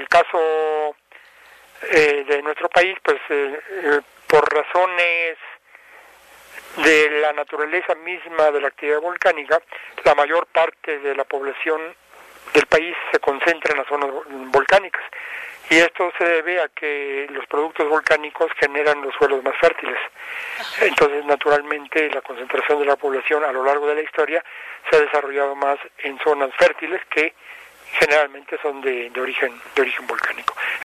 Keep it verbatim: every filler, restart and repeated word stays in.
el caso eh, de nuestro país, pues eh, eh, por razones de la naturaleza misma de la actividad volcánica, la mayor parte de la población del país se concentra en las zonas volcánicas, y esto se debe a que los productos volcánicos generan los suelos más fértiles. Entonces, naturalmente, la concentración de la población a lo largo de la historia se ha desarrollado más en zonas fértiles que generalmente son de, de origen de origen volcánico.